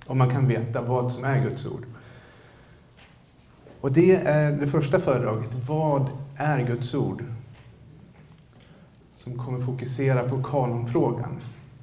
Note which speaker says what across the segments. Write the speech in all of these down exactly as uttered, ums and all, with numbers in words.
Speaker 1: Och man kan veta vad som är Guds ord. Och det är det första föredraget. Vad är Guds ord? Som kommer fokusera på kanonfrågan.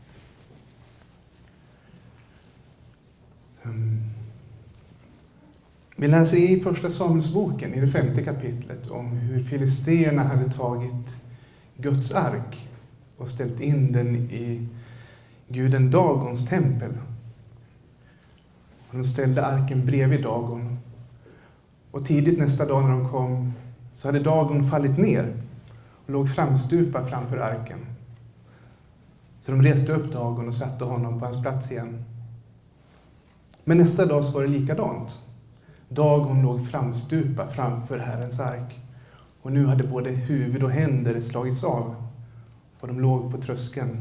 Speaker 1: Vi läser i första Samuelsboken, i det femte kapitlet, om hur filisterna hade tagit Guds ark och ställt in den i guden Dagons tempel. Och de ställde arken bredvid Dagon. Och tidigt nästa dag när de kom så hade Dagon fallit ner och låg framstupa framför arken. Så de reste upp Dagon och satte honom på hans plats igen. Men nästa dag så var det likadant. Dagon låg framstupa framför Herrens ark. Och nu hade både huvud och händer slagits av. Och de låg på tröskeln.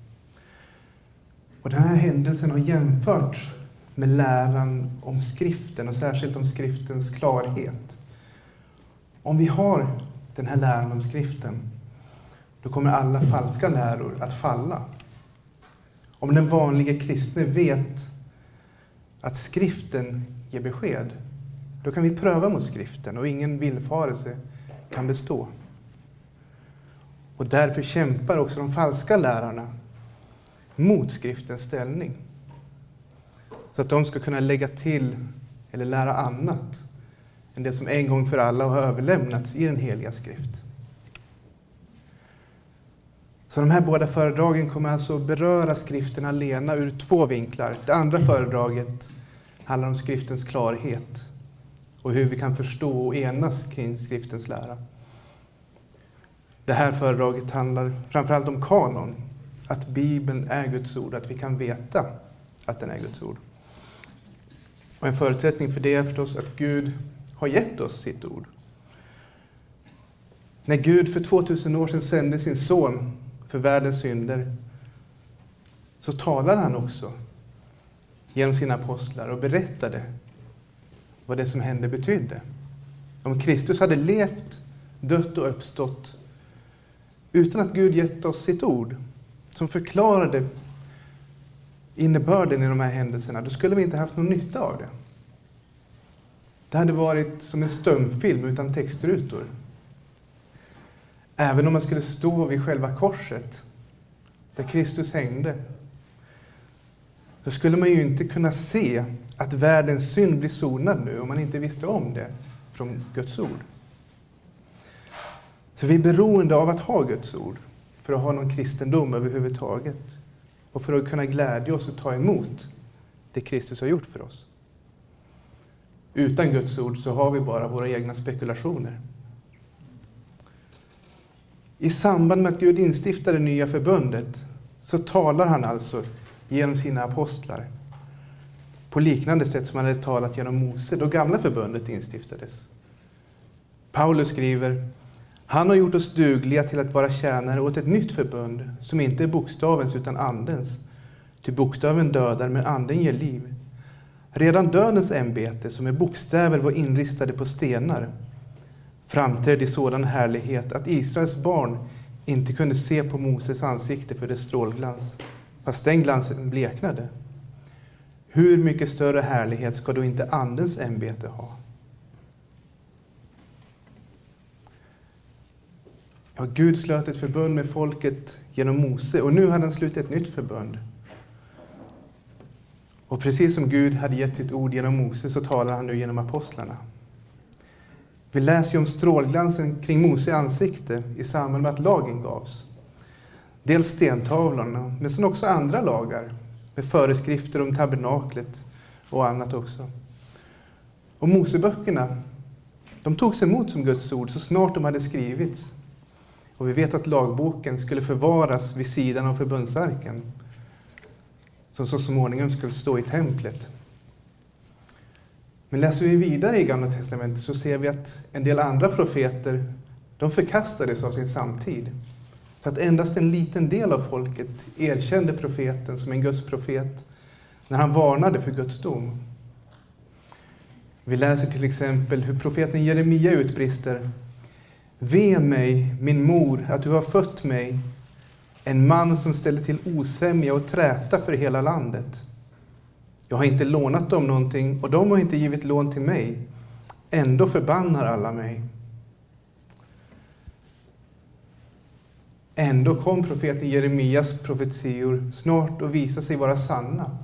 Speaker 1: Och den här händelsen har jämförts med läran om skriften. Och särskilt om skriftens klarhet. Om vi har den här läran om skriften, då kommer alla falska läror att falla. Om den vanliga kristne vet att skriften ger besked, då kan vi pröva mot skriften och ingen villfarelse kan bestå. Och därför kämpar också de falska lärarna mot skriftens ställning. Så att de ska kunna lägga till eller lära annat än det som en gång för alla har överlämnats i den heliga skrift. Så de här båda föredragen kommer alltså beröra skriften alena ur två vinklar. Det andra föredraget handlar om skriftens klarhet och hur vi kan förstå och enas kring skriftens lära. Det här föredraget handlar framförallt om kanon, att Bibeln är Guds ord, att vi kan veta att den är Guds ord. Och en förutsättning för det är förstås att Gud har gett oss sitt ord. När Gud för tvåtusen år sedan sände sin son för världens synder, så talade han också genom sina apostlar och berättade vad det som hände betydde. Om Kristus hade levt, dött och uppstått utan att Gud gett oss sitt ord som förklarade innebörden i de här händelserna, då skulle vi inte haft någon nytta av det. Det hade varit som en stumfilm utan textrutor. Även om man skulle stå vid själva korset där Kristus hängde, så skulle man ju inte kunna se att världens synd blir sonad nu om man inte visste om det från Guds ord. Så vi är beroende av att ha Guds ord för att ha någon kristendom överhuvudtaget. Och för att kunna glädja oss och ta emot det Kristus har gjort för oss. Utan Guds ord så har vi bara våra egna spekulationer. I samband med att Gud instiftade det nya förbundet så talar han alltså genom sina apostlar. På liknande sätt som han hade talat genom Mose då gamla förbundet instiftades. Paulus skriver: han har gjort oss dugliga till att vara tjänare åt ett nytt förbund som inte är bokstavens utan andens. Ty bokstaven dödar men anden ger liv. Redan dödens ämbete som är bokstäver var inristade på stenar framträdde i sådan härlighet att Israels barn inte kunde se på Moses ansikte för dess strålglans, fast den glansen bleknade. Hur mycket större härlighet ska då inte andens ämbete ha? Ja, Gud slöt ett förbund med folket genom Mose och nu hade han slutit ett nytt förbund. Och precis som Gud hade gett sitt ord genom Mose så talar han nu genom apostlarna. Vi läser ju om strålglansen kring Mose ansikte i samband med att lagen gavs. Dels stentavlorna, men sen också andra lagar med föreskrifter om tabernaklet och annat också. Och Moseböckerna, de togs emot som Guds ord så snart de hade skrivits. Och vi vet att lagboken skulle förvaras vid sidan av förbundsarken, som så småningom skulle stå i templet. Men läser vi vidare i Gamla testamentet så ser vi att en del andra profeter, de förkastades av sin samtid. Så att endast en liten del av folket erkände profeten som en Guds profet när han varnade för Guds dom. Vi läser till exempel hur profeten Jeremia utbrister: ve mig, min mor, att du har fött mig, en man som ställer till osämja och träta för hela landet. Jag har inte lånat dem någonting och de har inte givit lån till mig. Ändå förbannar alla mig. Ändå kom profeten Jeremias profetior snart och visade sig vara sanna.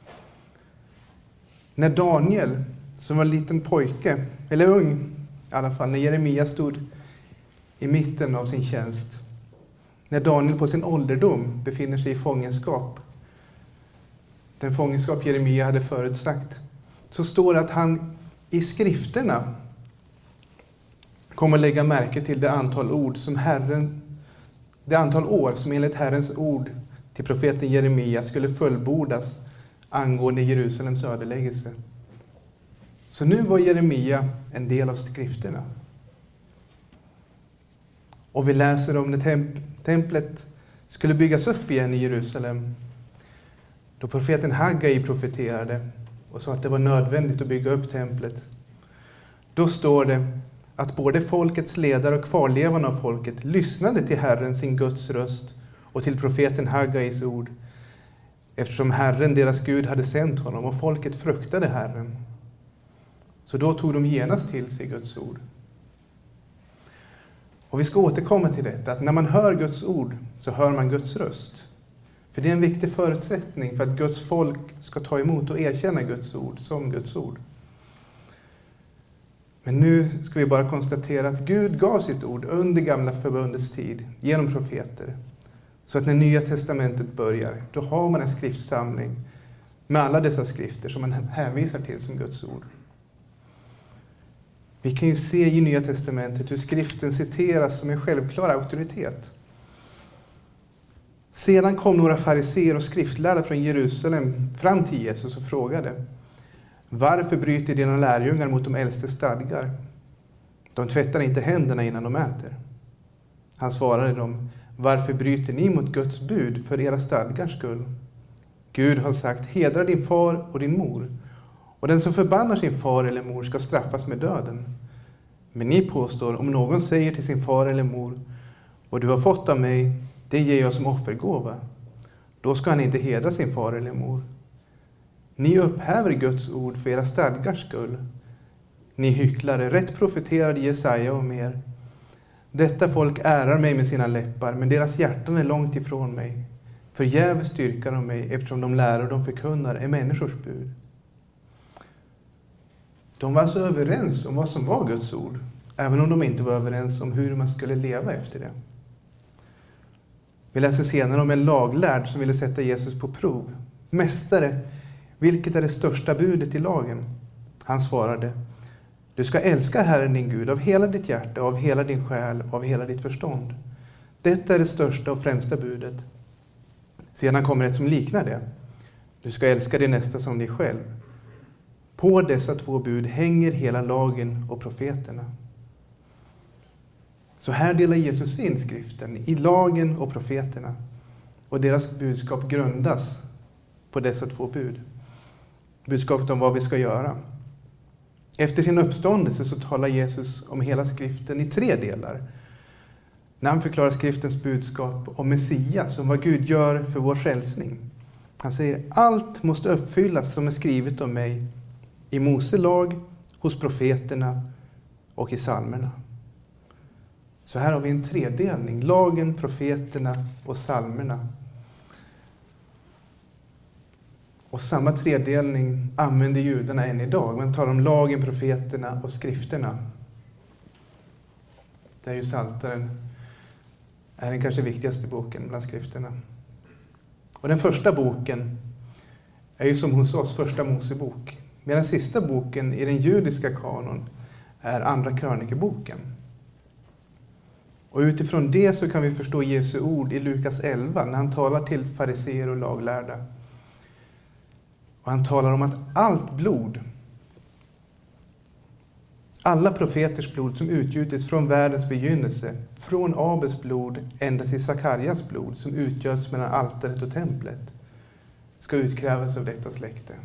Speaker 1: När Daniel, som var en liten pojke, eller ung i alla fall, när Jeremia stod i mitten av sin tjänst, när Daniel på sin ålderdom befinner sig i fångenskap, den fångenskap Jeremia hade förutsagt, så står det att han i skrifterna kommer lägga märke till det antal ord som Herren, det antal år som enligt Herrens ord till profeten Jeremia skulle fullbordas angående Jerusalems ödeläggelse. Så nu var Jeremia en del av skrifterna. Och vi läser om när temp- templet skulle byggas upp igen i Jerusalem. Då profeten Haggai profeterade och sa att det var nödvändigt att bygga upp templet. Då står det att både folkets ledare och kvarlevarna av folket lyssnade till Herren, sin Guds röst, och till profeten Haggais ord, eftersom Herren, deras Gud, hade sänt honom och folket fruktade Herren. Så då tog de genast till sig Guds ord. Och vi ska återkomma till detta, att när man hör Guds ord så hör man Guds röst. För det är en viktig förutsättning för att Guds folk ska ta emot och erkänna Guds ord som Guds ord. Men nu ska vi bara konstatera att Gud gav sitt ord under gamla förbundets tid genom profeter. Så att när Nya testamentet börjar, då har man en skriftsamling med alla dessa skrifter som man hänvisar till som Guds ord. Vi kan ju se i Nya testamentet hur skriften citeras som en självklar auktoritet. Sedan kom några fariseer och skriftlärda från Jerusalem fram till Jesus och frågade: varför bryter dina lärjungar mot de äldste stadgar? De tvättar inte händerna innan de äter. Han svarade dem: varför bryter ni mot Guds bud för era stadgars skull? Gud har sagt: hedra din far och din mor, och den som förbannar sin far eller mor ska straffas med döden. Men ni påstår: om någon säger till sin far eller mor: vad du har fått av mig, det ger jag som offergåva, då ska han inte hedra sin far eller mor. Ni upphäver Guds ord för era stadgars skull. Ni hycklare, rätt profeterade Jesaja om er. Detta folk ärar mig med sina läppar, men deras hjärtan är långt ifrån mig. Förgäves styrkar de mig, eftersom de läror de förkunnar är människors bud. De var alltså överens om vad som var Guds ord, även om de inte var överens om hur man skulle leva efter det. Vi läser senare om en laglärd som ville sätta Jesus på prov. Mästare, vilket är det största budet i lagen? Han svarade: du ska älska Herren din Gud av hela ditt hjärta, av hela din själ och av hela ditt förstånd. Detta är det största och främsta budet. Sedan kommer ett som liknar det. Du ska älska din nästa som dig själv. På dessa två bud hänger hela lagen och profeterna. Så här delar Jesus in skriften i lagen och profeterna. Och deras budskap grundas på dessa två bud. Budskapet om vad vi ska göra. Efter sin uppståndelse så talar Jesus om hela skriften i tre delar. När han förklarar skriftens budskap om Messias, som vad Gud gör för vår frälsning. Han säger: allt måste uppfyllas som är skrivet om mig i Mose lag, hos profeterna och i psalmerna. Så här har vi en tredelning: lagen, profeterna och psalmerna. Och samma tredelning använder judarna än idag. Man talar om lagen, profeterna och skrifterna. Det är ju Psaltaren är den kanske viktigaste boken bland skrifterna. Och den första boken är ju som hos oss första Mosebok. Medan den sista boken i den judiska kanon är andra krönikeboken. Och utifrån det så kan vi förstå Jesu ord i Lukas elva när han talar till fariseer och laglärda. Och han talar om att allt blod, alla profeters blod som utgjutits från världens begynnelse, från Abels blod ända till Sakarias blod som utgörs mellan altaret och templet, ska utkrävas av detta släkte.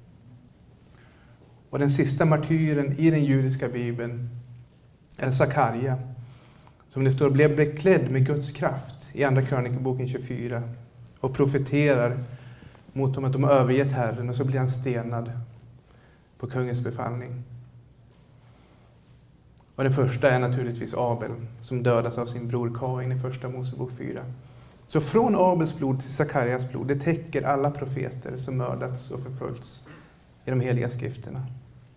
Speaker 1: Och den sista martyren i den judiska bibeln är Sakaria, som det står blev beklädd med Guds kraft i andra krönikeboken tjugofyra och profeterar mot dem att de har övergett Herren, och så blir han stenad på kungens befallning. Och den första är naturligtvis Abel, som dödas av sin bror Kain i första Mosebok fyra. Så från Abels blod till Sakarias blod, det täcker alla profeter som mördats och förföljts i de heliga skrifterna.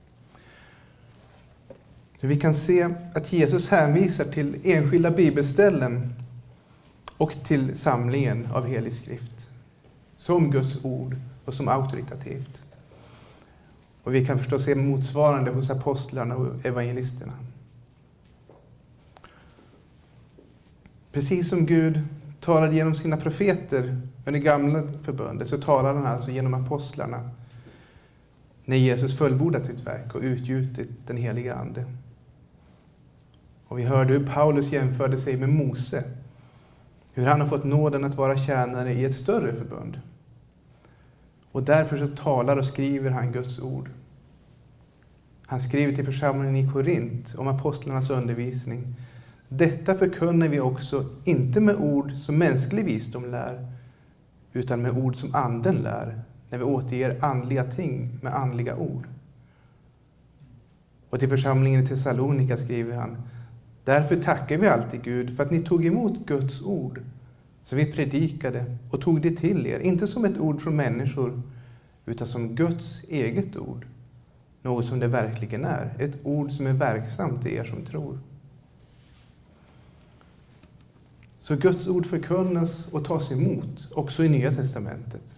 Speaker 1: Så vi kan se att Jesus hänvisar till enskilda bibelställen och till samlingen av helig skrift som Guds ord och som auktoritativt. Och vi kan förstås se motsvarande hos apostlarna och evangelisterna. Precis som Gud talade genom sina profeter under gamla förbundet, så talade han alltså genom apostlarna när Jesus fullbordat sitt verk och utgjutit den heliga ande. Och vi hörde hur Paulus jämförde sig med Mose, hur han har fått nåden att vara tjänare i ett större förbund. Och därför så talar och skriver han Guds ord. Han skriver till församlingen i Korint om apostlarnas undervisning. Detta förkunnar vi också, inte med ord som mänsklig visdom lär, utan med ord som anden lär, när vi återger andliga ting med andliga ord. Och till församlingen i Thessalonika skriver han: därför tackar vi alltid Gud för att ni tog emot Guds ord, så vi predikade och tog det till er, inte som ett ord från människor, utan som Guds eget ord, något som det verkligen är, ett ord som är verksamt i er som tror. Så Guds ord förkunnas och tas emot också i Nya testamentet.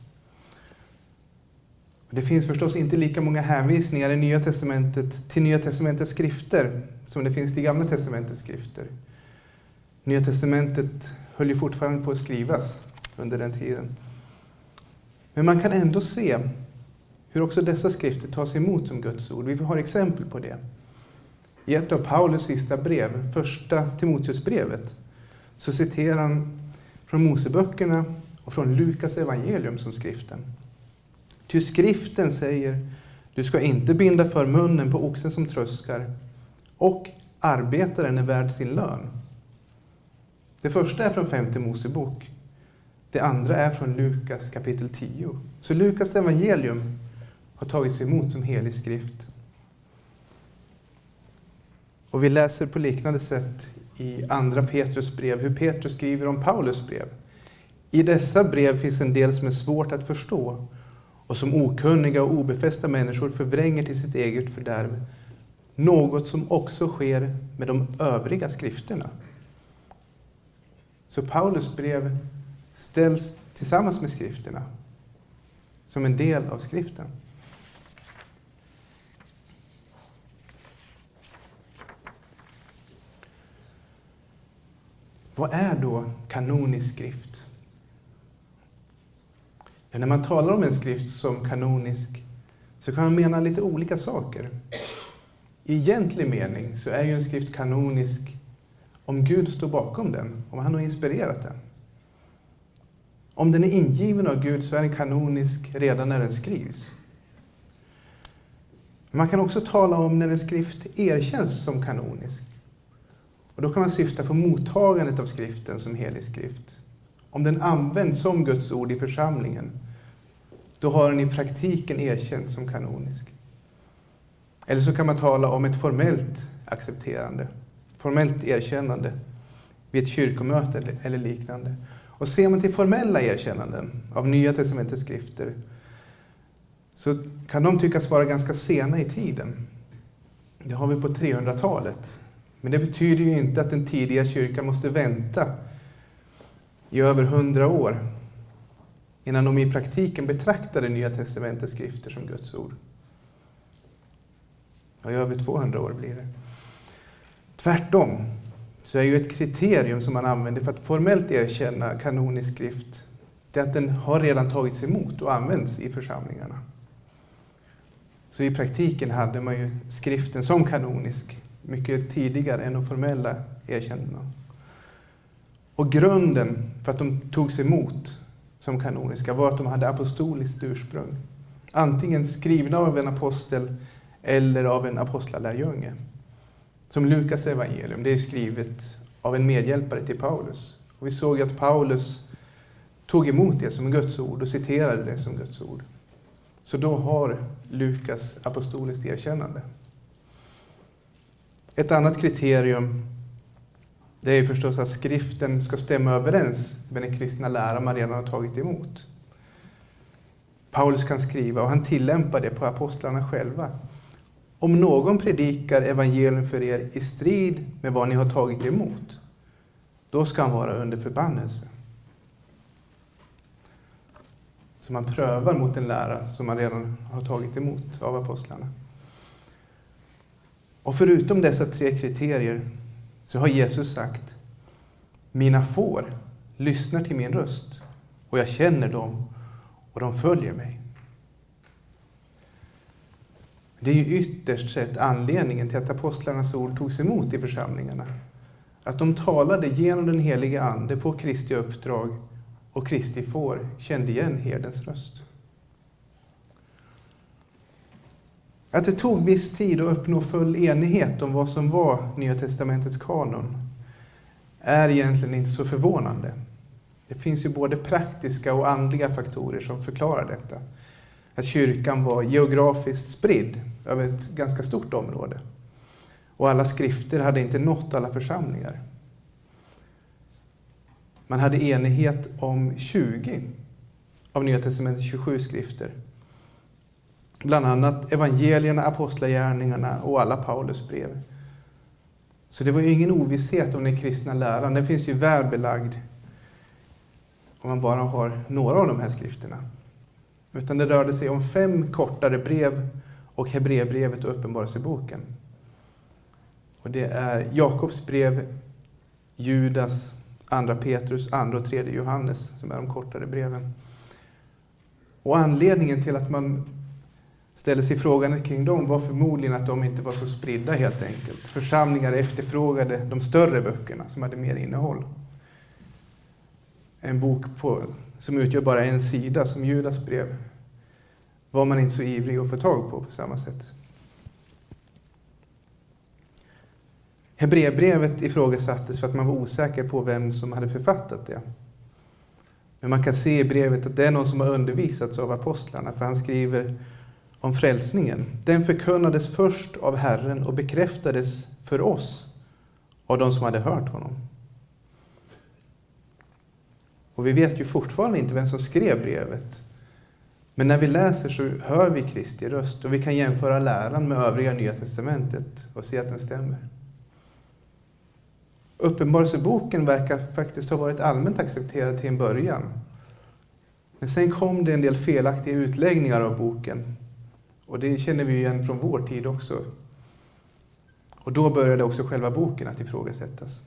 Speaker 1: Det finns förstås inte lika många hänvisningar i Nya testamentet till Nya testamentets skrifter som det finns till Gamla testamentets skrifter. Nya testamentet höll ju fortfarande på att skrivas under den tiden. Men man kan ändå se hur också dessa skrifter tas emot som Guds ord. Vi har exempel på det. I ett av Paulus sista brev, första Timoteusbrevet, så citerar han från Moseböckerna och från Lukas evangelium som skriften. Ty skriften säger: du ska inte binda för munnen på oxen som tröskar, och arbetaren är värd sin lön. Det första är från femte Mosebok. Det andra är från Lukas kapitel tio. Så Lukas evangelium har tagits emot som helig skrift. Och vi läser på liknande sätt i andra Petrus brev hur Petrus skriver om Paulus brev. I dessa brev finns en del som är svårt att förstå och som okunniga och obefästa människor förvränger till sitt eget fördärv. Något som också sker med de övriga skrifterna. Så Paulus brev ställs tillsammans med skrifterna som en del av skriften. Vad är då kanonisk skrift? Ja, när man talar om en skrift som kanonisk så kan man mena lite olika saker. I egentlig mening så är ju en skrift kanonisk om Gud står bakom den, om han har inspirerat den. Om den är ingiven av Gud så är den kanonisk redan när den skrivs. Man kan också tala om när en skrift erkänns som kanonisk. Och då kan man syfta på mottagandet av skriften som helig skrift. Om den används som Guds ord i församlingen, då har den i praktiken erkänts som kanonisk. Eller så kan man tala om ett formellt accepterande, formellt erkännande vid ett kyrkomöte eller liknande. Och ser man till formella erkännanden av Nya testamentets skrifter så kan de tyckas vara ganska sena i tiden. Det har vi på trehundratalet. Men det betyder ju inte att den tidiga kyrkan måste vänta i över hundra år innan de i praktiken betraktade Nya testamentets skrifter som Guds ord. Och i över tvåhundra år blir det. Tvärtom så är ju ett kriterium som man använder för att formellt erkänna kanonisk skrift det är att den har redan tagits emot och används i församlingarna. Så i praktiken hade man ju skriften som kanonisk mycket tidigare än de formella erkännandena. Och grunden för att de togs emot som kanoniska var att de hade apostoliskt ursprung. Antingen skrivna av en apostel eller av en apostlalärjunge. Som Lukas evangelium, det är skrivet av en medhjälpare till Paulus. Och vi såg att Paulus tog emot det som Guds ord och citerade det som Guds ord. Så då har Lukas apostoliskt erkännande. Ett annat kriterium, det är förstås att skriften ska stämma överens med den kristna lära man redan har tagit emot. Paulus kan skriva, och han tillämpar det på apostlarna själva. Om någon predikar evangelium för er i strid med vad ni har tagit emot, då ska han vara under förbannelse. Så man prövar mot en lära som man redan har tagit emot av apostlarna. Och förutom dessa tre kriterier så har Jesus sagt: mina får lyssnar till min röst, och jag känner dem och de följer mig. Det är ju ytterst sett anledningen till att apostlarnas ord togs emot i församlingarna. Att de talade genom den heliga ande på Kristi uppdrag, och Kristi får kände igen herdens röst. Att det tog viss tid att uppnå full enighet om vad som var Nya testamentets kanon är egentligen inte så förvånande. Det finns ju både praktiska och andliga faktorer som förklarar detta. Att kyrkan var geografiskt spridd över ett ganska stort område. Och alla skrifter hade inte nått alla församlingar. Man hade enighet om tjugo av Nya testamentets tjugosju skrifter. Bland annat evangelierna, apostlagärningarna och alla Paulus brev. Så det var ju ingen ovisshet om den kristna läran. Den finns ju väl belagd om man bara har några av de här skrifterna. Utan det rörde sig om fem kortare brev och Hebreerbrevet och Uppenbarelseboken. Och det är Jakobs brev, Judas, andra Petrus, andra och tredje Johannes som är de kortare breven. Och anledningen till att man ställer sig frågan kring dem var förmodligen att de inte var så spridda helt enkelt. Församlingar efterfrågade de större böckerna som hade mer innehåll. En bok på, som utgör bara en sida som Judas brev var man inte så ivrig att få tag på på samma sätt. Hebreerbrevet ifrågasattes för att man var osäker på vem som hade författat det. Men man kan se i brevet att det är någon som har undervisats av apostlarna, för han skriver om frälsningen. Den förkunnades först av Herren och bekräftades för oss av de som hade hört honom. Och vi vet ju fortfarande inte vem som skrev brevet. Men när vi läser så hör vi Kristi röst, och vi kan jämföra läran med övriga Nya testamentet och se att den stämmer. Uppenbarelseboken verkar faktiskt ha varit allmänt accepterad till en början. Men sen kom det en del felaktiga utläggningar av boken. Och det känner vi igen från vår tid också. Och då började också själva boken att ifrågasättas.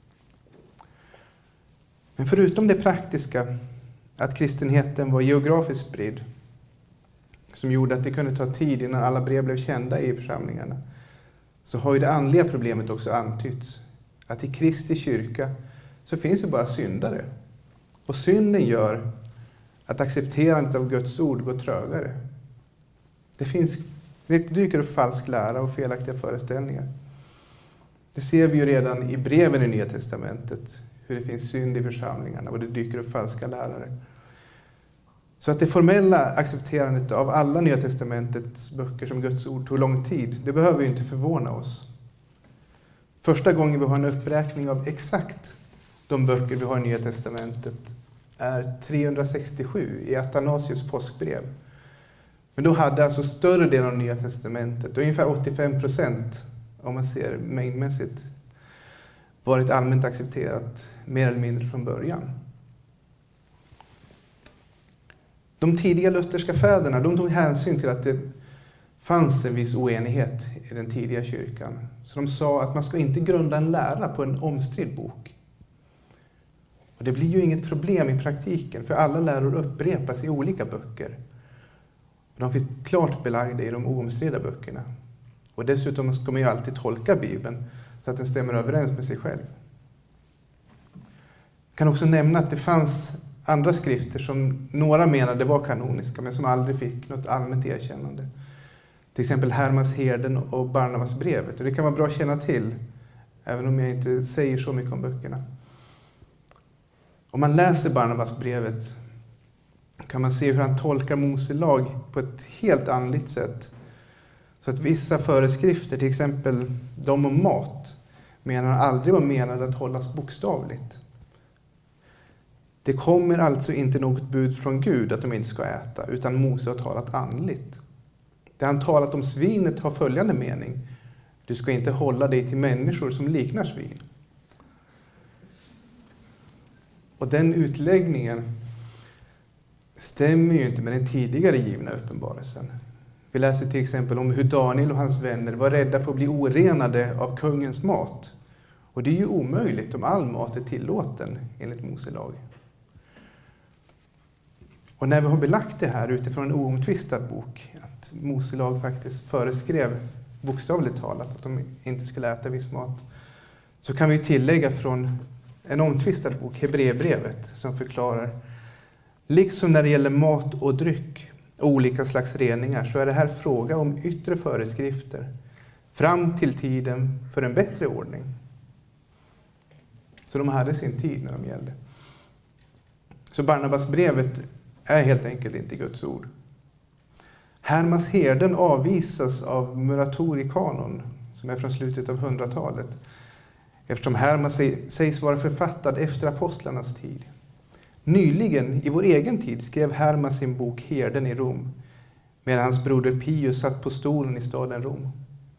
Speaker 1: Men förutom det praktiska, att kristenheten var geografiskt spridd, som gjorde att det kunde ta tid innan alla brev blev kända i församlingarna, så har ju det andliga problemet också antytts. Att i Kristi kyrka så finns ju bara syndare. Och synden gör att accepterandet av Guds ord går trögare. Det, finns, det dyker upp falsk lära och felaktiga föreställningar. Det ser vi ju redan i breven i Nya testamentet. Hur det finns synd i församlingarna och det dyker upp falska lärare. Så att det formella accepterandet av alla Nya testamentets böcker som Guds ord tog lång tid, det behöver ju inte förvåna oss. Första gången vi har en uppräkning av exakt de böcker vi har i Nya testamentet är trehundrasextiosju i Athanasius påskbrev. Men då hade alltså större delen av Nya testamentet, ungefär åttiofem procent om man ser mängdmässigt, varit allmänt accepterat mer eller mindre från början. De tidiga lutherska fäderna, de tog hänsyn till att det fanns en viss oenighet i den tidiga kyrkan. Så de sa att man ska inte grunda en lära på en omstridd bok. Och det blir ju inget problem i praktiken, för alla läror upprepas i olika böcker. De finns klart belagda i de oomstridda böckerna. Och dessutom ska man ju alltid tolka Bibeln så att den stämmer överens med sig själv. Jag kan också nämna att det fanns andra skrifter som några menade var kanoniska, men som aldrig fick något allmänt erkännande. Till exempel Hermas herden och Barnabas brevet. Och det kan vara bra att känna till, även om jag inte säger så mycket om böckerna. Om man läser Barnabasbrevet kan man se hur han tolkar Mose lag på ett helt annat sätt. Så att vissa föreskrifter, till exempel de om mat, menar han aldrig var menade att hållas bokstavligt. Det kommer alltså inte något bud från Gud att de inte ska äta, utan Mose har talat andligt. Det han talat om svinet har följande mening: du ska inte hålla dig till människor som liknar svin. Och den utläggningen stämmer ju inte med den tidigare givna uppenbarelsen. Vi läser till exempel om hur Daniel och hans vänner var rädda för att bli orenade av kungens mat. Och det är ju omöjligt om all mat är tillåten enligt Mose lag. Och när vi har belagt det här utifrån en oomtvistad bok, att Mose lag faktiskt föreskrev bokstavligt talat att de inte skulle äta viss mat, så kan vi tillägga från en omtvistad bok, Hebreerbrevet, som förklarar: liksom när det gäller mat och dryck och olika slags reningar, så är det här fråga om yttre föreskrifter fram till tiden för en bättre ordning. Så de hade sin tid när de gällde. Så Barnabasbrevet är helt enkelt inte Guds ord. Hermas herden avvisas av Muratori kanon, som är från slutet av hundratalet, eftersom Hermas sägs vara författad efter apostlarnas tid. Nyligen, i vår egen tid, skrev Hermas sin bok Herden i Rom, medan hans broder Pius satt på stolen i staden Rom.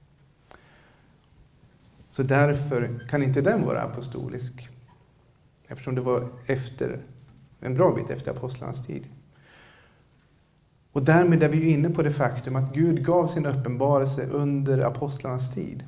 Speaker 1: Så därför kan inte den vara apostolisk, eftersom det var efter, en bra bit efter apostlarnas tid. Och därmed är vi ju inne på det faktum att Gud gav sin uppenbarelse under apostlarnas tid.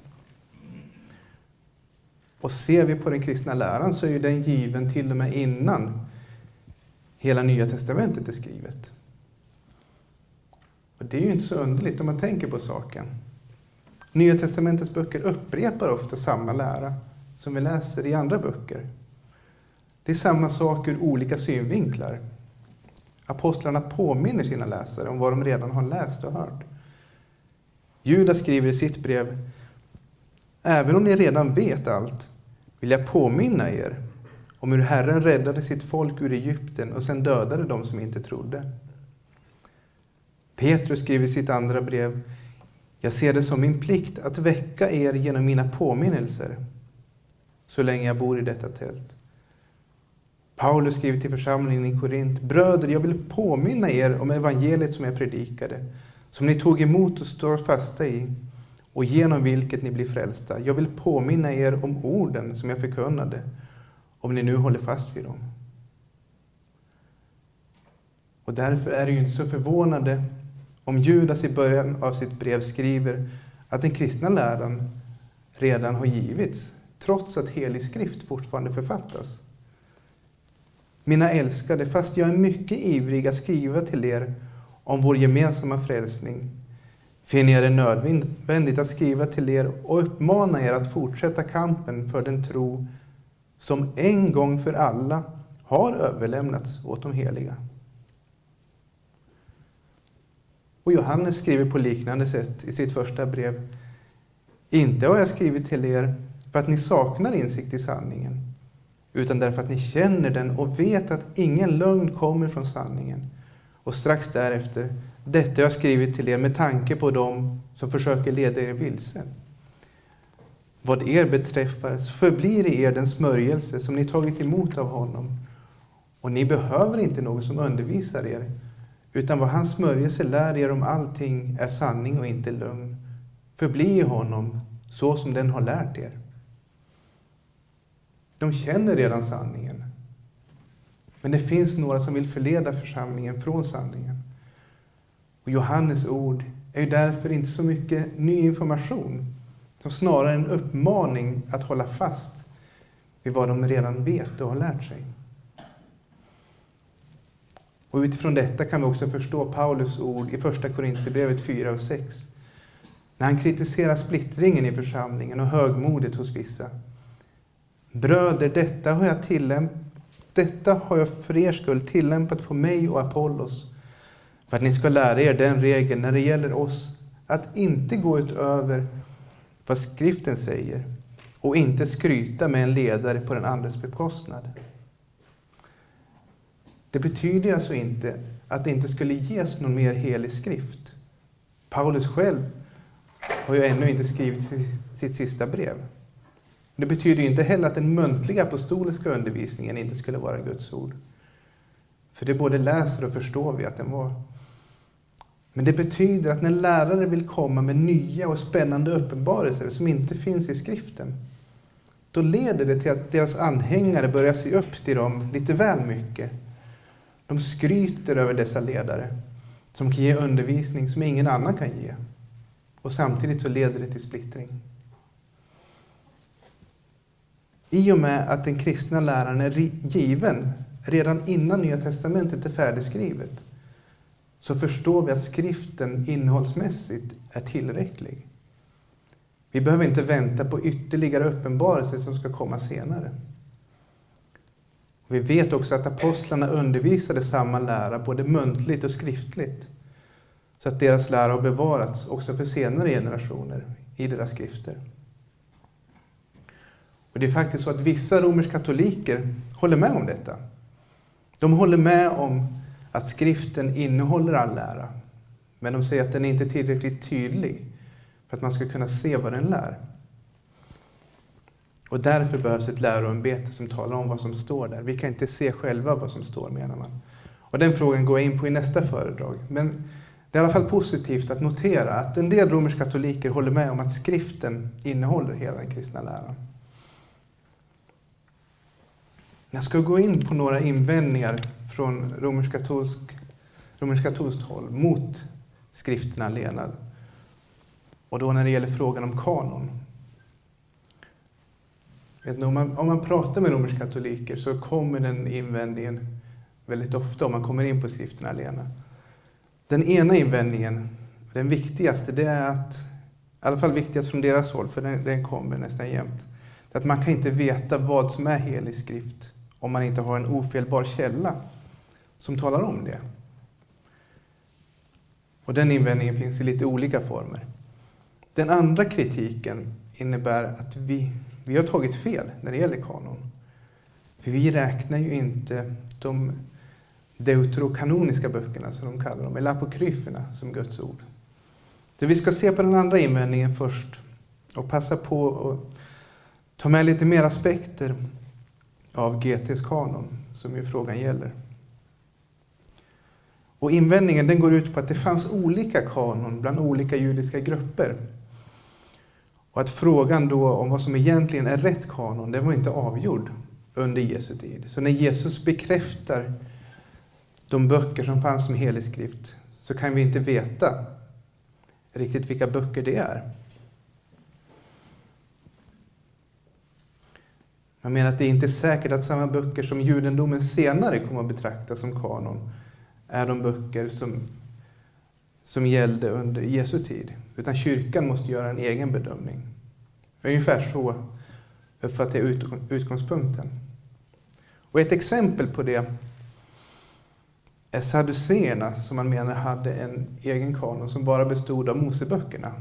Speaker 1: Och ser vi på den kristna läran så är ju den given till och med innan hela Nya testamentet är skrivet. Och det är ju inte så underligt om man tänker på saken. Nya testamentets böcker upprepar ofta samma lära som vi läser i andra böcker. Det är samma sak ur olika synvinklar. Apostlarna påminner sina läsare om vad de redan har läst och hört. Judas skriver i sitt brev: även om ni redan vet allt vill jag påminna er om hur Herren räddade sitt folk ur Egypten och sedan dödade de som inte trodde. Petrus skriver i sitt andra brev: jag ser det som min plikt att väcka er genom mina påminnelser så länge jag bor i detta tält. Paulus skriver till församlingen i Korint: bröder, jag vill påminna er om evangeliet som jag predikade, som ni tog emot och står fasta i, och genom vilket ni blir frälsta. Jag vill påminna er om orden som jag förkunnade, om ni nu håller fast vid dem. Och därför är det ju inte så förvånande om Judas i början av sitt brev skriver att den kristna läran redan har givits, trots att helig skrift fortfarande författas. Mina älskade, fast jag är mycket ivrig att skriva till er om vår gemensamma frälsning, finner jag det nödvändigt att skriva till er och uppmana er att fortsätta kampen för den tro som en gång för alla har överlämnats åt de heliga. Och Johannes skriver på liknande sätt i sitt första brev: inte har jag skrivit till er för att ni saknar insikt i sanningen, utan därför att ni känner den och vet att ingen lögn kommer från sanningen. Och strax därefter: detta har jag skrivit till er med tanke på dem som försöker leda er vilse. Vad er beträffar så förblir i er den smörjelse som ni tagit emot av honom, och ni behöver inte någon som undervisar er, utan vad hans smörjelse lär er om allting är sanning och inte lögn. Förbli i honom så som den har lärt er. De känner redan sanningen, men det finns några som vill förleda församlingen från sanningen. Och Johannes ord är ju därför inte så mycket ny information, som snarare en uppmaning att hålla fast vid vad de redan vet och har lärt sig. Och utifrån detta kan vi också förstå Paulus ord i första Korinthierbrevet fyra och sex. När han kritiserar splittringen i församlingen och högmodet hos vissa. Bröder, detta har jag tillämpat, detta har jag för er skull tillämpat på mig och Apollos, för att ni ska lära er den regeln när det gäller oss, att inte gå utöver vad skriften säger och inte skryta med en ledare på den andres bekostnad. Det betyder alltså inte att det inte skulle ges någon mer helig skrift. Paulus själv har ju ännu inte skrivit sitt sista brev. Det betyder inte heller att den muntliga apostoliska undervisningen inte skulle vara Guds ord. För det både läser och förstår vi att den var. Men det betyder att när lärare vill komma med nya och spännande uppenbarelser som inte finns i skriften, då leder det till att deras anhängare börjar se upp till dem lite väl mycket. De skryter över dessa ledare som kan ge undervisning som ingen annan kan ge. Och samtidigt så leder det till splittring. I och med att den kristna läraren är given redan innan Nya testamentet är färdigskrivet, så förstår vi att skriften innehållsmässigt är tillräcklig. Vi behöver inte vänta på ytterligare uppenbarelser som ska komma senare. Vi vet också att apostlarna undervisade samma lära både muntligt och skriftligt, så att deras lära har bevarats också för senare generationer i deras skrifter. Och det är faktiskt så att vissa romersk-katoliker håller med om detta. De håller med om att skriften innehåller all lära, men de säger att den inte är tillräckligt tydlig för att man ska kunna se vad den lär. Och därför behövs ett läroämbete som talar om vad som står där. Vi kan inte se själva vad som står, menar man. Och den frågan går jag in på i nästa föredrag. Men det är i alla fall positivt att notera att en del romersk-katoliker håller med om att skriften innehåller hela den kristna läran. Jag ska gå in på några invändningar från romersk-katolsk, romersk-katolskt håll mot skriften allena. Och då när det gäller frågan om kanon. Vet ni, om, man, om man pratar med romersk-katoliker så kommer den invändningen väldigt ofta om man kommer in på skriften allena. Den ena invändningen, den viktigaste, det är att, i alla fall viktigast från deras håll, för den, den kommer nästan jämt, det är att man kan inte veta vad som är helig skrift om man inte har en ofelbar källa som talar om det. Och den invändningen finns i lite olika former. Den andra kritiken innebär att vi, vi har tagit fel när det gäller kanon. För vi räknar ju inte de deuterokanoniska böckerna, som de kallar dem, eller apokryferna, som Guds ord. Så vi ska se på den andra invändningen först och passa på att ta med lite mer aspekter av G T:s kanon, som ju frågan gäller. Och invändningen den går ut på att det fanns olika kanon bland olika judiska grupper. Och att frågan då om vad som egentligen är rätt kanon, den var inte avgjord under Jesu tid. Så när Jesus bekräftar de böcker som fanns som helig skrift, så kan vi inte veta riktigt vilka böcker det är. Man menar att det är inte säkert att samma böcker som judendomen senare kommer att betrakta som kanon är de böcker som, som gällde under Jesu tid. Utan kyrkan måste göra en egen bedömning. Ungefär så uppfattar jag ut, utgångspunkten. Och ett exempel på det är sadduceerna, som man menar hade en egen kanon som bara bestod av Moseböckerna.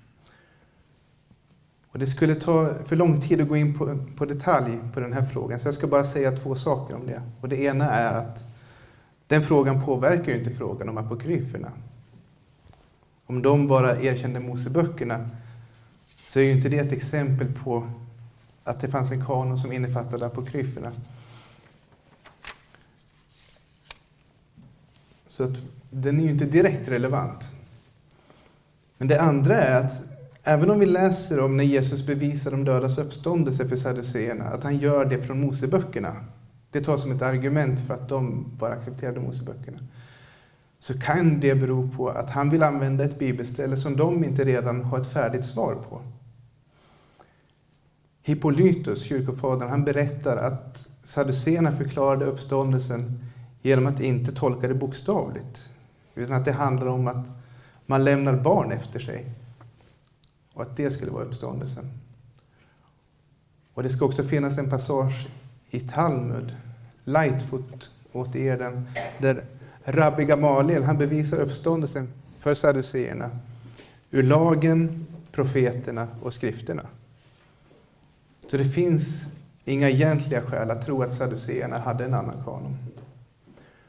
Speaker 1: Och det skulle ta för lång tid att gå in på, på detalj på den här frågan, så jag ska bara säga två saker om det. Och det ena är att den frågan påverkar ju inte frågan om apokryferna. Om de bara erkände Moseböckerna, så är ju inte det ett exempel på att det fanns en kanon som innefattade apokryferna. Så att den är ju inte direkt relevant. Men det andra är att även om vi läser om när Jesus bevisar de dödas uppståndelse för sadduceerna, att han gör det från Moseböckerna, det tas som ett argument för att de bara accepterade Moseböckerna, så kan det bero på att han vill använda ett bibelställe som de inte redan har ett färdigt svar på. Hippolytus, kyrkofadern, han berättar att sadduceerna förklarade uppståndelsen genom att inte tolka det bokstavligt, utan att det handlar om att man lämnar barn efter sig och att det skulle vara uppståndelsen. Och det ska också finnas en passage i Talmud, Lightfoot återger den, där Rabbi Gamaliel, han bevisar uppståndelsen för sadduceerna ur lagen, profeterna och skrifterna. Så det finns inga egentliga skäl att tro att sadduceerna hade en annan kanon.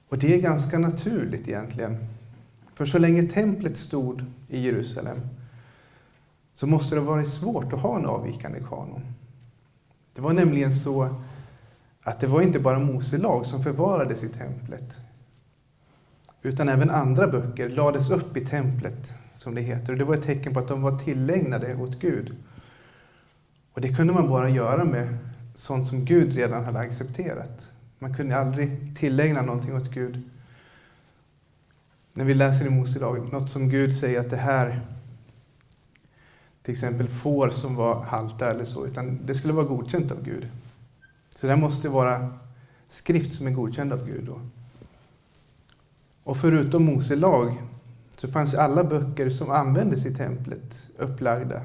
Speaker 1: Och det är ganska naturligt egentligen. För så länge templet stod i Jerusalem så måste det ha varit svårt att ha en avvikande kanon. Det var nämligen så att det var inte bara Mose lag som förvarades i templet, utan även andra böcker lades upp i templet, som det heter. Och det var ett tecken på att de var tillägnade åt Gud. Och det kunde man bara göra med sånt som Gud redan hade accepterat. Man kunde aldrig tillägna någonting åt Gud. När vi läser i Mose lag, något som Gud säger att det här, till exempel får som var halta eller så, utan det skulle vara godkänt av Gud. Så det måste vara skrift som är godkänd av Gud då. Och förutom Mose lag så fanns alla böcker som användes i templet upplagda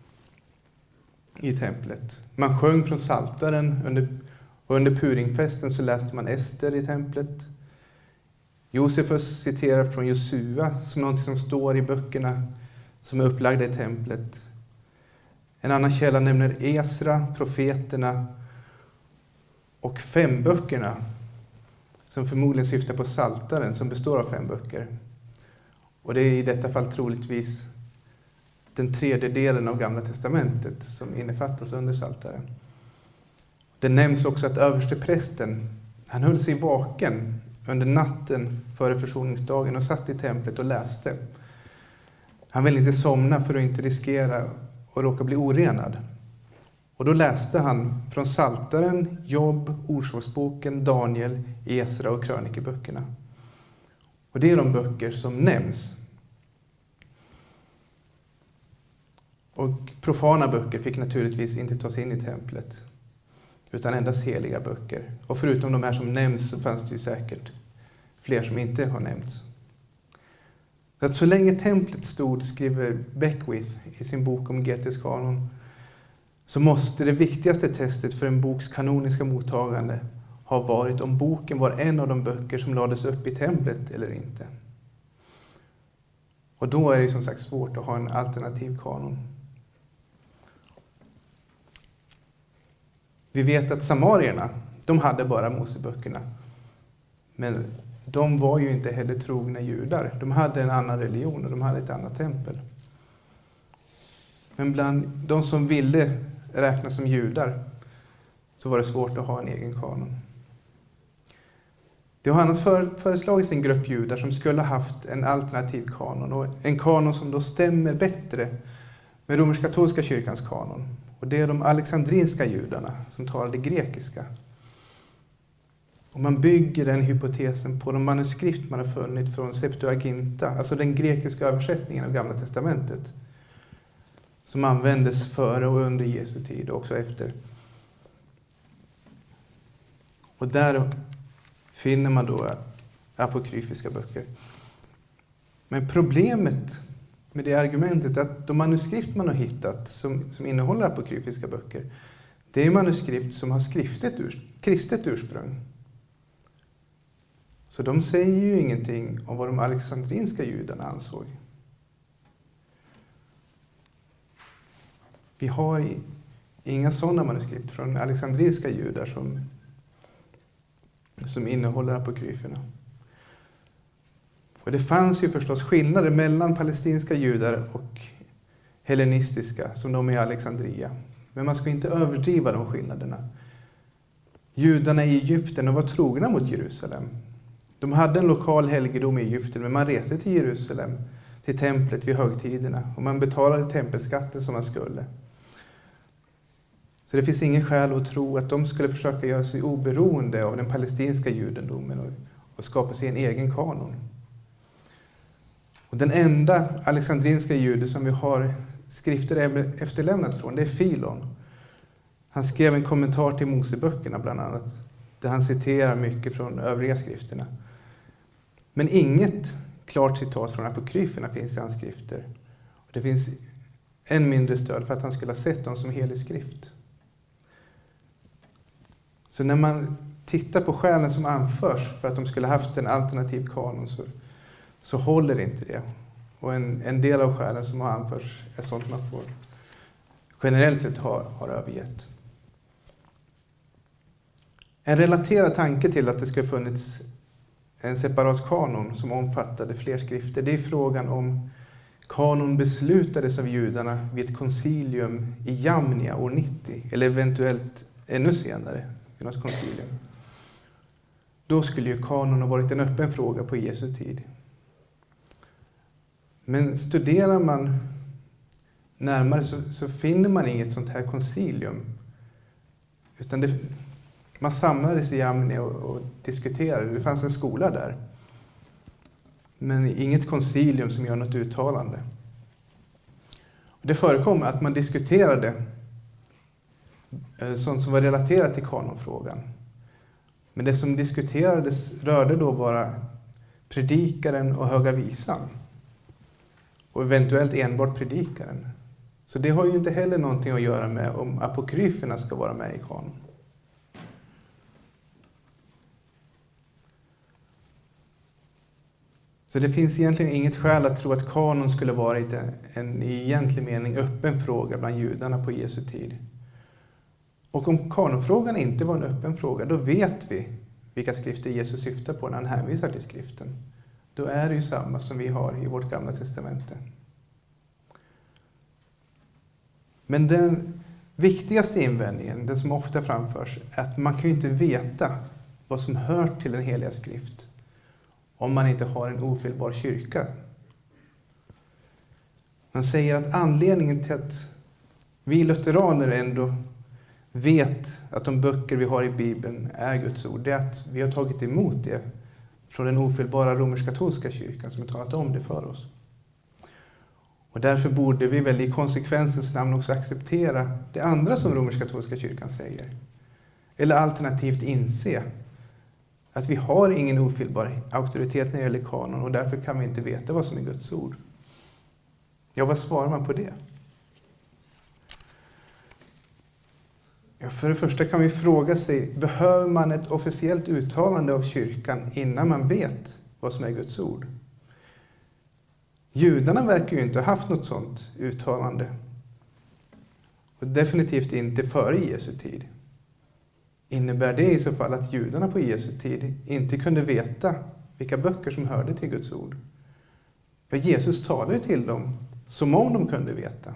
Speaker 1: i templet. Man sjöng från Psaltaren under, och under Purimfesten så läste man Ester i templet. Josefus citerar från Josua som något som står i böckerna som är upplagda i templet. En annan källa nämner Esra, profeterna och fem böckerna som förmodligen syftar på Psaltaren som består av fem böcker. Och det är i detta fall troligtvis den tredje delen av Gamla testamentet som innefattas under Psaltaren. Det nämns också att översteprästen, han höll sig vaken under natten före försoningsdagen och satt i templet och läste. Han ville inte somna för att inte riskera och råka bli orenad. Och då läste han från Psaltaren, Jobb, Ordspråksboken, Daniel, Esra och krönikeböckerna. Och det är de böcker som nämns. Och profana böcker fick naturligtvis inte tas in i templet, utan endast heliga böcker. Och förutom de här som nämns så fanns det ju säkert fler som inte har nämnts. Så att så länge templet stod, skriver Beckwith i sin bok om G T:s kanon, så måste det viktigaste testet för en boks kanoniska mottagande ha varit om boken var en av de böcker som lades upp i templet eller inte. Och då är det som sagt svårt att ha en alternativ kanon. Vi vet att samarierna, de hade bara Moseböckerna. Men de var ju inte heller trogna judar. De hade en annan religion och de hade ett annat tempel. Men bland de som ville räknas som judar så var det svårt att ha en egen kanon. Det har annars föreslagits en grupp judar som skulle ha haft en alternativ kanon. Och en kanon som då stämmer bättre med romersk-katolska kyrkans kanon. Och det är de alexandrinska judarna som talade grekiska. Och man bygger den hypotesen på de manuskript man har funnit från Septuaginta, alltså den grekiska översättningen av Gamla testamentet, som användes före och under Jesu tid och också efter. Och där finner man då apokryfiska böcker. Men problemet med det argumentet är att de manuskript man har hittat som, som innehåller apokryfiska böcker, det är manuskript som har skriftet ur, kristet ursprung. Så de säger ju ingenting om vad de alexandrinska judarna ansåg. Vi har inga sådana manuskript från alexandrinska judar som, som innehåller apokryferna. Och det fanns ju förstås skillnader mellan palestinska judar och hellenistiska, som de är i Alexandria. Men man ska inte överdriva de skillnaderna. Judarna i Egypten var trogna mot Jerusalem. De hade en lokal helgedom i Egypten, men man reste till Jerusalem, till templet vid högtiderna. Och man betalade tempelskatten som man skulle. Så det finns ingen skäl att tro att de skulle försöka göra sig oberoende av den palestinska judendomen och, och skapa sig en egen kanon. Och den enda alexandrinska jude som vi har skrifter efterlämnat från, det är Filon. Han skrev en kommentar till Moseböckerna bland annat, där han citerar mycket från övriga skrifterna. Men inget klart citat från apokryferna finns i hans skrifter. Och det finns än mindre stöd för att han skulle ha sett dem som helig skrift. Så när man tittar på skälen som anförs för att de skulle ha haft en alternativ kanon så, så håller inte det. Och en, en del av skälen som har anförts är sånt man får generellt sett har, har övergett. En relaterad tanke till att det skulle ha funnits en separat kanon som omfattade fler skrifter. Det är frågan om kanon beslutades av judarna vid ett koncilium i Jamnia år nittio, eller eventuellt ännu senare vid något koncilium. Då skulle ju kanon ha varit en öppen fråga på Jesu tid. Men studerar man närmare så, så finner man inget sånt här koncilium. Utan det, man samlades i Jamnia och, och diskuterade. Det fanns en skola där. Men inget koncilium som gör något uttalande. Och det förekom att man diskuterade sånt som var relaterat till kanonfrågan. Men det som diskuterades rörde då bara predikaren och höga visan. Och eventuellt enbart predikaren. Så det har ju inte heller någonting att göra med om apokryferna ska vara med i kanon. Så det finns egentligen inget skäl att tro att kanon skulle vara en, en i egentlig mening öppen fråga bland judarna på Jesu tid. Och om kanonfrågan inte var en öppen fråga, då vet vi vilka skrifter Jesus syftar på när han hänvisar till skriften. Då är det ju samma som vi har i vårt gamla testamente. Men den viktigaste invändningen, den som ofta framförs, är att man kan ju inte veta vad som hör till den heliga skrift om man inte har en ofelbar kyrka. Man säger att anledningen till att vi lutheraner ändå vet att de böcker vi har i Bibeln är Guds ord, det är att vi har tagit emot det från den ofelbara romersk-katolska kyrkan som har talat om det för oss. Och därför borde vi väl i konsekvensens namn också acceptera det andra som romersk-katolska kyrkan säger. Eller alternativt inse att vi har ingen ofelbar auktoritet när det gäller kanon och därför kan vi inte veta vad som är Guds ord. Ja, vad svarar man på det? Ja, för det första kan vi fråga sig, behöver man ett officiellt uttalande av kyrkan innan man vet vad som är Guds ord? Judarna verkar ju inte ha haft något sådant uttalande. Och definitivt inte före Jesu tid. Innebär det i så fall att judarna på Jesu tid inte kunde veta vilka böcker som hörde till Guds ord? För Jesus talade ju till dem som om de kunde veta.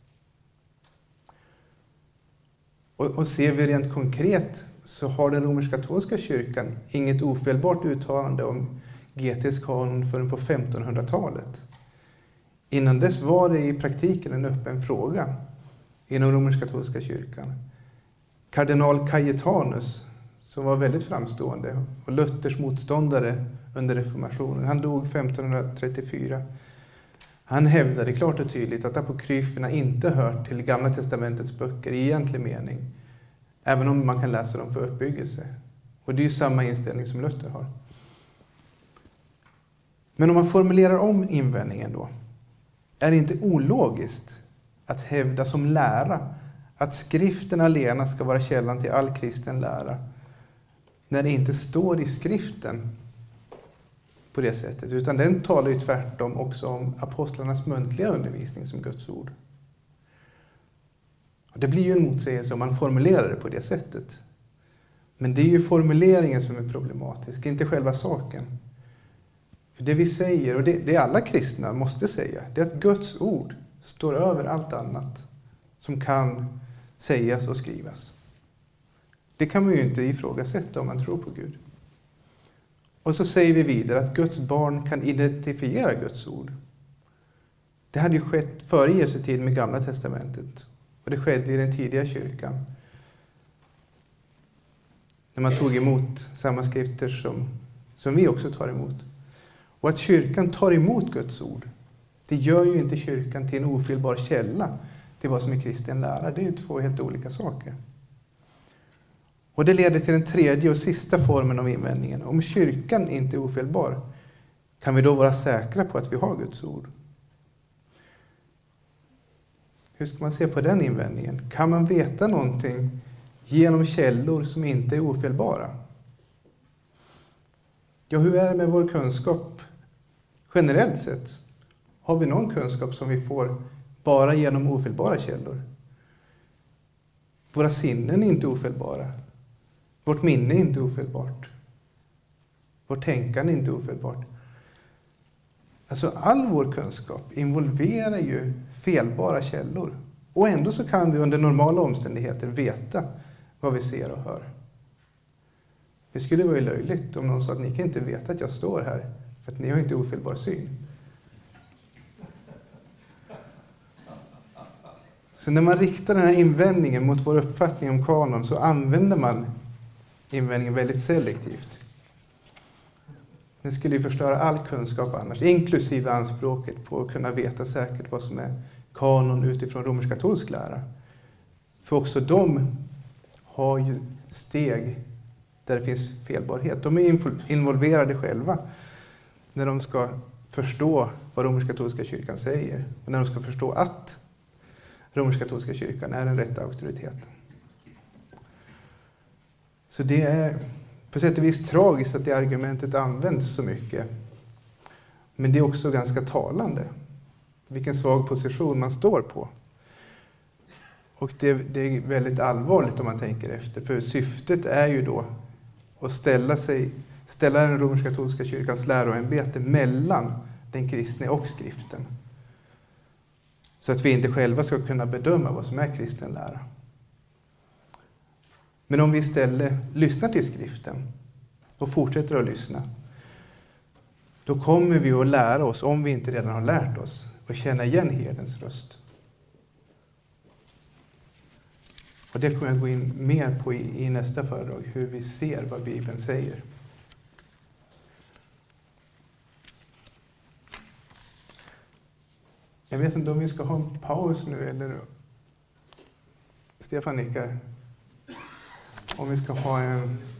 Speaker 1: Och, och ser vi rent konkret så har den romersk-katolska kyrkan inget ofelbart uttalande om G T:s kanon förrän på femtonhundratalet. Innan dess var det i praktiken en öppen fråga inom romersk-katolska kyrkan. Kardinal Cajetanus, som var väldigt framstående och Luthers motståndare under reformationen, han dog femtonhundratrettiofyra. Han hävdade klart och tydligt att apokryferna inte hör till Gamla testamentets böcker i egentlig mening, även om man kan läsa dem för uppbyggelse. Och det är ju samma inställning som Luther har. Men om man formulerar om invändningen då, är det inte ologiskt att hävda som lära att skriften alena ska vara källan till all kristen lära, när det inte står i skriften på det sättet, utan den talar ju tvärtom också om apostlarnas muntliga undervisning som Guds ord. Och det blir ju en motsägelse om man formulerar det på det sättet. Men det är ju formuleringen som är problematisk, inte själva saken. För det vi säger, och det, det alla kristna måste säga, det är att Guds ord står över allt annat som kan sägas och skrivas. Det kan man ju inte ifrågasätta om man tror på Gud. Och så säger vi vidare att Guds barn kan identifiera Guds ord. Det hade ju skett före Jesu tid med Gamla testamentet. Och det skedde i den tidiga kyrkan. När man tog emot samma skrifter som, som vi också tar emot. Och att kyrkan tar emot Guds ord, det gör ju inte kyrkan till en ofelbar källa till vad som är kristen lära. Det är ju två helt olika saker. Och det leder till den tredje och sista formen av invändningen. Om kyrkan inte är ofelbar, kan vi då vara säkra på att vi har Guds ord? Hur ska man se på den invändningen? Kan man veta någonting genom källor som inte är ofelbara? Ja, hur är det med vår kunskap generellt sett? Har vi någon kunskap som vi får bara genom ofelbara källor? Våra sinnen är inte ofelbara. Vårt minne är inte ofelbart. Vårt tänkande är inte ofelbart. Alltså all vår kunskap involverar ju felbara källor. Och ändå så kan vi under normala omständigheter veta vad vi ser och hör. Det skulle vara ju löjligt om någon sa att ni kan inte veta att jag står här för att ni har inte ofelbar syn. Så när man riktar den här invändningen mot vår uppfattning om kanon så använder man invändningen väldigt selektivt. Den skulle ju förstöra all kunskap annars, inklusive anspråket på att kunna veta säkert vad som är kanon utifrån romersk-katolsk lära. För också de har ju steg där det finns felbarhet. De är involverade själva när de ska förstå vad romersk-katolska kyrkan säger. Och när de ska förstå att romersk-katolska kyrkan är den rätta auktoriteten. Så det är på sätt och vis tragiskt att det argumentet används så mycket. Men det är också ganska talande. Vilken svag position man står på. Och det, det är väldigt allvarligt om man tänker efter. För syftet är ju då att ställa, sig, ställa den romersk-katolska kyrkans läroämbete mellan den kristne och skriften. Så att vi inte själva ska kunna bedöma vad som är kristen lära. Men om vi istället lyssnar till skriften och fortsätter att lyssna, då kommer vi att lära oss, om vi inte redan har lärt oss, att känna igen herdens röst. Och det kommer jag gå in mer på i, i nästa föredrag, hur vi ser vad Bibeln säger. Jag vet inte om vi ska ha en paus nu eller Stefan nickar. Om vi ska ha en